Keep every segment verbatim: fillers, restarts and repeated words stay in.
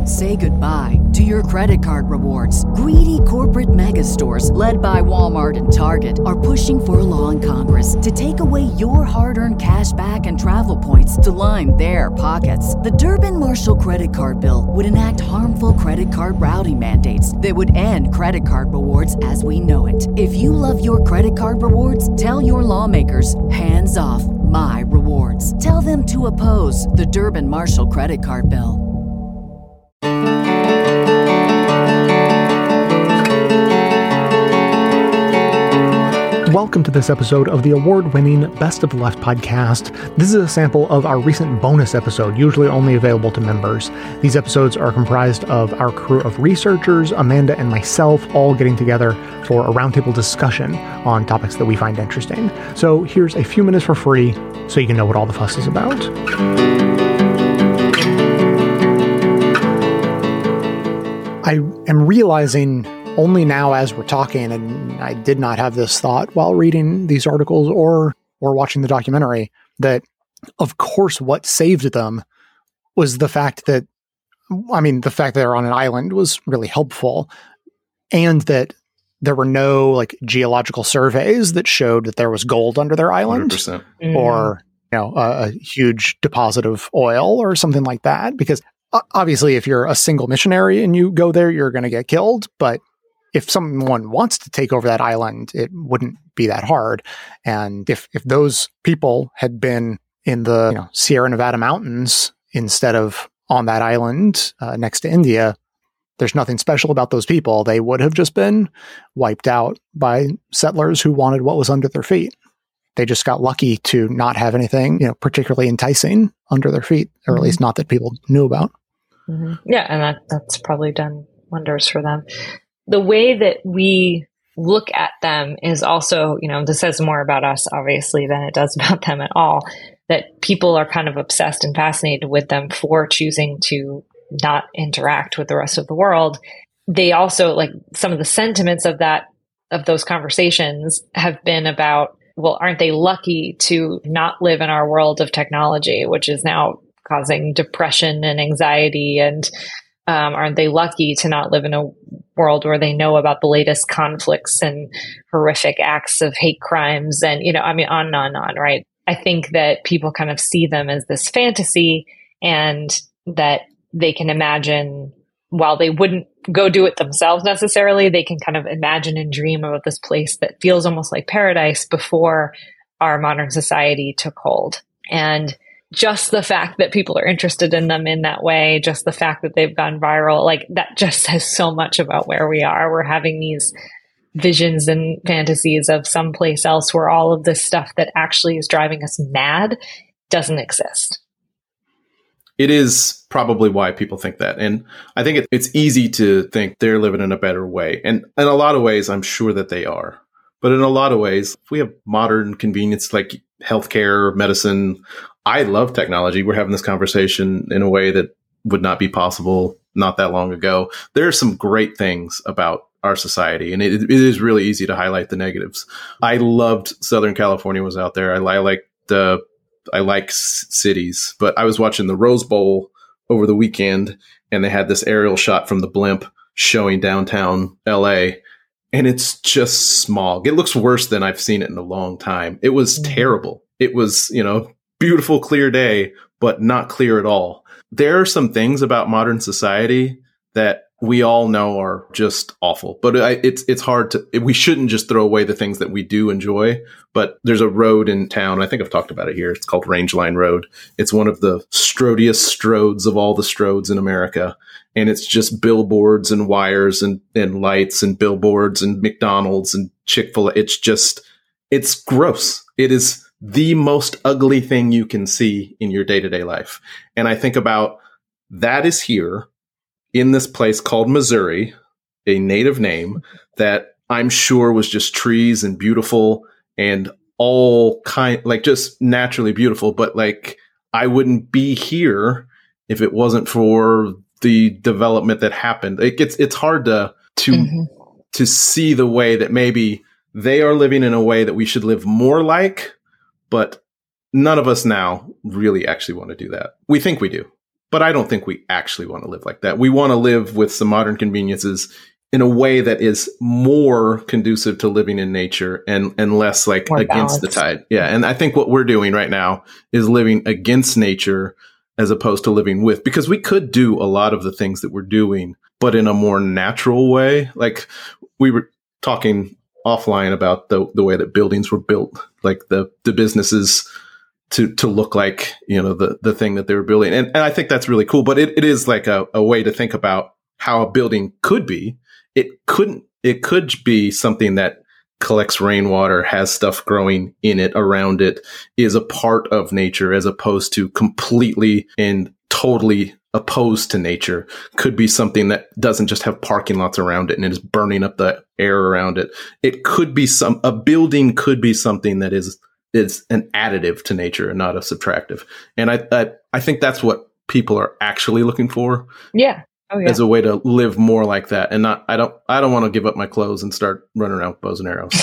Say goodbye to your credit card rewards. Greedy corporate mega stores, led by Walmart and Target, are pushing for a law in Congress to take away your hard-earned cash back and travel points to line their pockets. The Durbin-Marshall credit card bill would enact harmful credit card routing mandates that would end credit card rewards as we know it. If you love your credit card rewards, tell your lawmakers, hands off my rewards. Tell them to oppose the Durbin-Marshall credit card bill. Welcome to this episode of the award-winning Best of the Left podcast. This is a sample of our recent bonus episode, usually only available to members. These episodes are comprised of our crew of researchers, Amanda and myself, all getting together for a roundtable discussion on topics that we find interesting. So here's a few minutes for free so you can know what all the fuss is about. I am realizing only now as we're talking, and I did not have this thought while reading these articles or or watching the documentary, that of course what saved them was the fact that, I mean, the fact that they're on an island was really helpful, and that there were no like geological surveys that showed that there was gold under their island one hundred percent. Or you know a, a huge deposit of oil or something like that. Because uh, obviously, if you're a single missionary and you go there, you're going to get killed, but if someone wants to take over that island, it wouldn't be that hard. And if if those people had been in the you know, Sierra Nevada mountains instead of on that island uh, next to India, there's nothing special about those people. They would have just been wiped out by settlers who wanted what was under their feet. They just got lucky to not have anything, you know, particularly enticing under their feet, or at least not that people knew about. Mm-hmm. Yeah, and that, that's probably done wonders for them. The way that we look at them is also, you know, this says more about us, obviously, than it does about them at all, that people are kind of obsessed and fascinated with them for choosing to not interact with the rest of the world. They also, like, some of the sentiments of that, of those conversations have been about, well, aren't they lucky to not live in our world of technology, which is now causing depression and anxiety, and Um, aren't they lucky to not live in a world where they know about the latest conflicts and horrific acts of hate crimes and, you know, I mean, on and on and on, right? I think that people kind of see them as this fantasy, and that they can imagine, while they wouldn't go do it themselves necessarily, they can kind of imagine and dream about this place that feels almost like paradise before our modern society took hold. And just the fact that people are interested in them in that way, just the fact that they've gone viral, like that just says so much about where we are. We're having these visions and fantasies of someplace else where all of this stuff that actually is driving us mad doesn't exist. It is probably why people think that. And I think it, it's easy to think they're living in a better way. And in a lot of ways, I'm sure that they are. But in a lot of ways, if we have modern convenience like healthcare, medicine, I love technology. We're having this conversation in a way that would not be possible not that long ago. There are some great things about our society, and it, it is really easy to highlight the negatives. I loved Southern California was out there. I, I like the, I like s- cities, but I was watching the Rose Bowl over the weekend, and they had this aerial shot from the blimp showing downtown L A, and it's just smog. It looks worse than I've seen it in a long time. It was mm-hmm. terrible. It was, you know, beautiful, clear day, but not clear at all. There are some things about modern society that we all know are just awful, but I, it's it's hard to, we shouldn't just throw away the things that we do enjoy. But there's a road in town, I think I've talked about it here, it's called Rangeline Road. It's one of the strodiest stroads of all the stroads in America. And it's just billboards and wires and, and lights and billboards and McDonald's and Chick-fil-A. It's just, it's gross. It is the most ugly thing you can see in your day-to-day life. And I think about that is here in this place called Missouri, a native name that I'm sure was just trees and beautiful and all kind, like just naturally beautiful. But like, I wouldn't be here if it wasn't for the development that happened. It gets, it's hard to, to, mm-hmm. to see the way that maybe they are living in a way that we should live more like, but none of us now really actually want to do that. We think we do, But I don't think we actually want to live like that. We want to live with some modern conveniences in a way that is more conducive to living in nature and, and less like more against balanced. The tide. Yeah. And I think what we're doing right now is living against nature as opposed to living with, because we could do a lot of the things that we're doing, but in a more natural way. Like we were talking offline about the the way that buildings were built, like the the businesses to to look like, you know, the the thing that they were building. And, and I think that's really cool, but it, it is like a, a way to think about how a building could be. It couldn't, it could be something that collects rainwater, has stuff growing in it, around it, is a part of nature, as opposed to completely and totally opposed to nature. Could be something that doesn't just have parking lots around it and is burning up the air around it. It could be some, a building could be something that is, is an additive to nature and not a subtractive. And I, I, I think that's what people are actually looking for. Yeah. Oh, yeah. As a way to live more like that, and not, I don't, I don't want to give up my clothes and start running around with bows and arrows.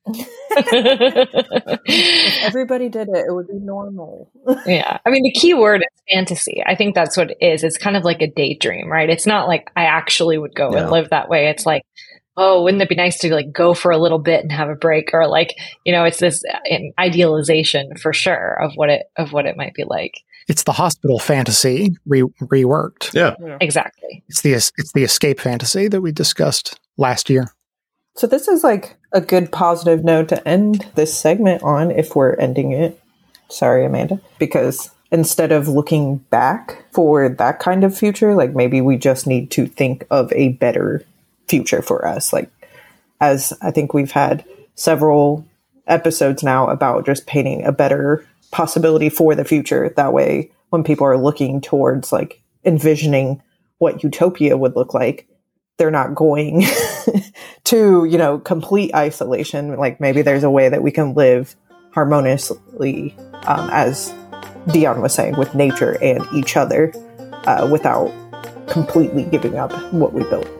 If everybody did it, it would be normal. Yeah, I mean, the key word is fantasy. I think that's what it is. It's kind of like a daydream, right? It's not like I actually would go yeah. and live that way. It's like, oh, wouldn't it be nice to like go for a little bit and have a break, or like, you know, it's this idealization for sure of what it of what it might be like. It's the hospital fantasy re- reworked. Yeah. yeah, exactly. It's the it's the escape fantasy that we discussed last year. So this is like a good positive note to end this segment on, if we're ending it. Sorry, Amanda, because instead of looking back for that kind of future, like maybe we just need to think of a better future for us. Like, as I think we've had several episodes now about just painting a better possibility for the future. That way, when people are looking towards like envisioning what utopia would look like, they're not going to, you know, complete isolation. Like maybe there's a way that we can live harmoniously, um, as Dion was saying, with nature and each other, uh, without completely giving up what we built.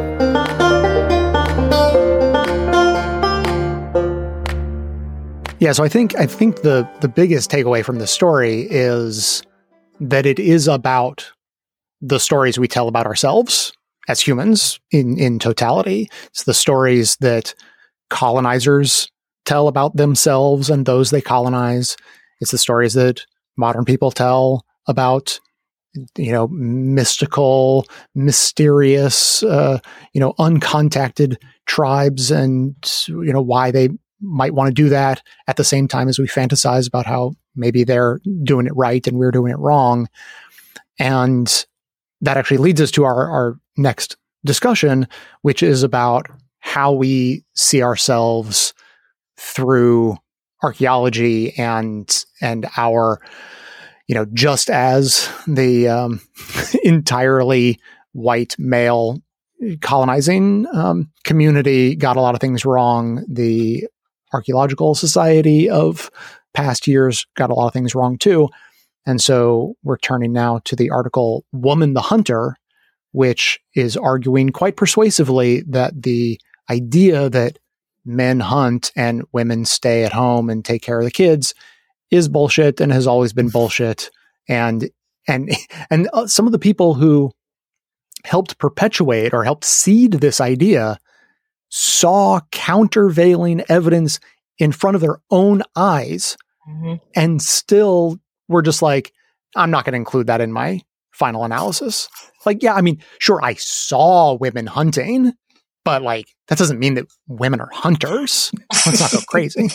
Yeah, so I think I think the the biggest takeaway from the story is that it is about the stories we tell about ourselves as humans in, in totality. It's the stories that colonizers tell about themselves and those they colonize. It's the stories that modern people tell about, you know, mystical, mysterious, uh, you know, uncontacted tribes, and, you know, why they might want to do that at the same time as we fantasize about how maybe they're doing it right and we're doing it wrong. And that actually leads us to our, our next discussion, which is about how we see ourselves through archaeology and, and our, you know, just as the um, entirely white male colonizing um, community got a lot of things wrong, the Archaeological Society of past years got a lot of things wrong too. And so we're turning now to the article Woman the Hunter, which is arguing quite persuasively that the idea that men hunt and women stay at home and take care of the kids is bullshit and has always been bullshit. And and and uh, some of the people who helped perpetuate or helped seed this idea saw countervailing evidence in front of their own eyes, mm-hmm. and still were just like, I'm not going to include that in my final analysis. Like, yeah, I mean, sure, I saw women hunting, but like, that doesn't mean that women are hunters. Let's not go crazy.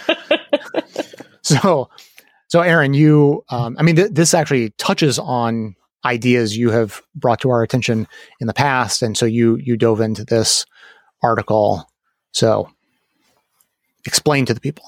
so, so Aaron, you, um, I mean, th- this actually touches on ideas you have brought to our attention in the past. And so you, you dove into this article. So explain to the people.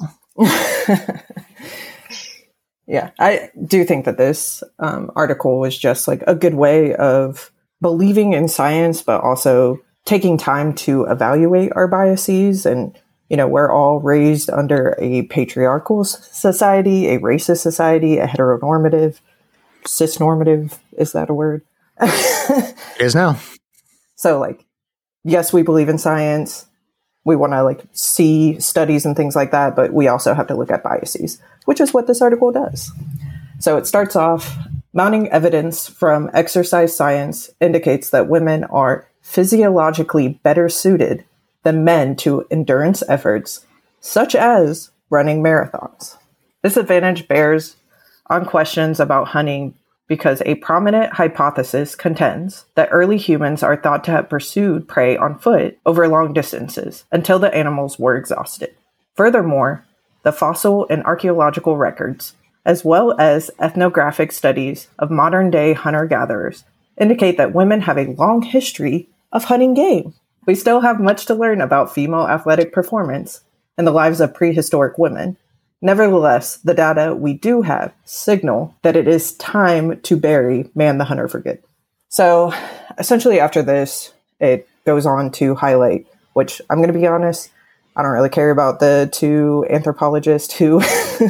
Yeah, I do think that this um, article was just like a good way of believing in science, but also taking time to evaluate our biases. And, you know, we're all raised under a patriarchal society, a racist society, a heteronormative, cisnormative. Is that a word? It is now. So, like, yes, we believe in science. We want to like see studies and things like that, but we also have to look at biases, which is what this article does. So it starts off Mounting evidence from exercise science indicates that women are physiologically better suited than men to endurance efforts, such as running marathons. This advantage bears on questions about hunting because a prominent hypothesis contends that early humans are thought to have pursued prey on foot over long distances until the animals were exhausted. Furthermore, the fossil and archaeological records, as well as ethnographic studies of modern-day hunter-gatherers, indicate that women have a long history of hunting game. We still have much to learn about female athletic performance in the lives of prehistoric women. Nevertheless, the data we do have signal that it is time to bury Man the Hunter for good. So, essentially after this, it goes on to highlight, which I'm going to be honest, I don't really care about the two anthropologists who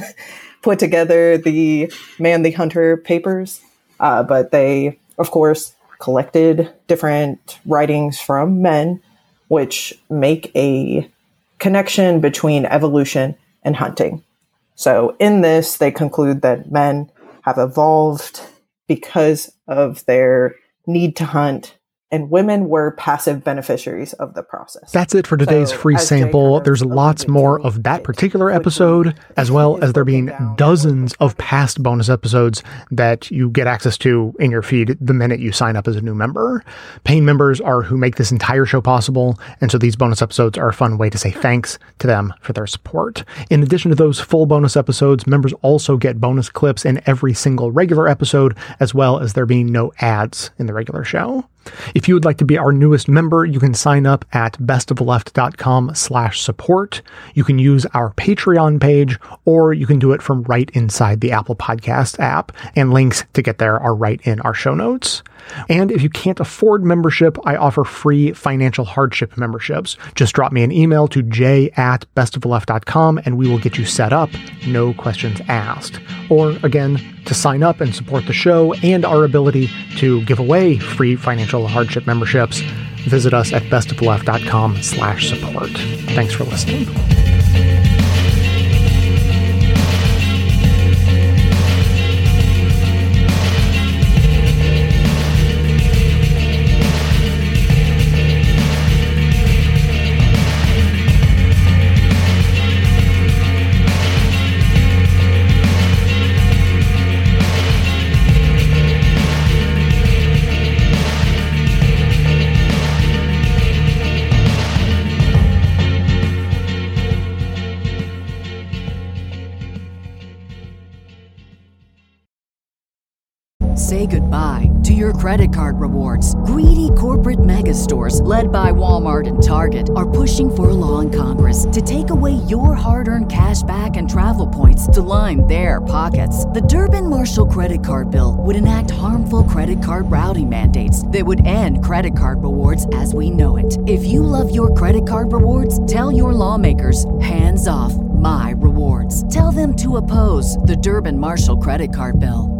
put together the Man the Hunter papers, uh, but they, of course, collected different writings from men, which make a connection between evolution and hunting. So in this, they conclude that men have evolved because of their need to hunt, and women were passive beneficiaries of the process. That's it for today's So, free as Jay sample. kind of There's lots alluded more to, of that it particular could episode, be- as well it as is there being broken down dozens of past bonus episodes that you get access to in your feed the minute you sign up as a new member. Paying members are who make this entire show possible, and so these bonus episodes are a fun way to say thanks to them for their support. In addition to those full bonus episodes, members also get bonus clips in every single regular episode, as well as there being no ads in the regular show. If you would like to be our newest member, you can sign up at bestoftheleft.com slash support. You can use our Patreon page, or you can do it from right inside the Apple Podcast app, and links to get there are right in our show notes. And if you can't afford membership, I offer free financial hardship memberships. Just drop me an email to j at bestoftheleft.com and we will get you set up, no questions asked. Or again, to sign up and support the show and our ability to give away free financial hardship memberships, visit us at bestoftheleft.com slash support. Thanks for listening. Say goodbye to your credit card rewards. Greedy corporate mega stores, led by Walmart and Target, are pushing for a law in Congress to take away your hard-earned cash back and travel points to line their pockets. The Durbin-Marshall credit card bill would enact harmful credit card routing mandates that would end credit card rewards as we know it. If you love your credit card rewards, tell your lawmakers, hands off my rewards. Tell them to oppose the Durbin-Marshall credit card bill.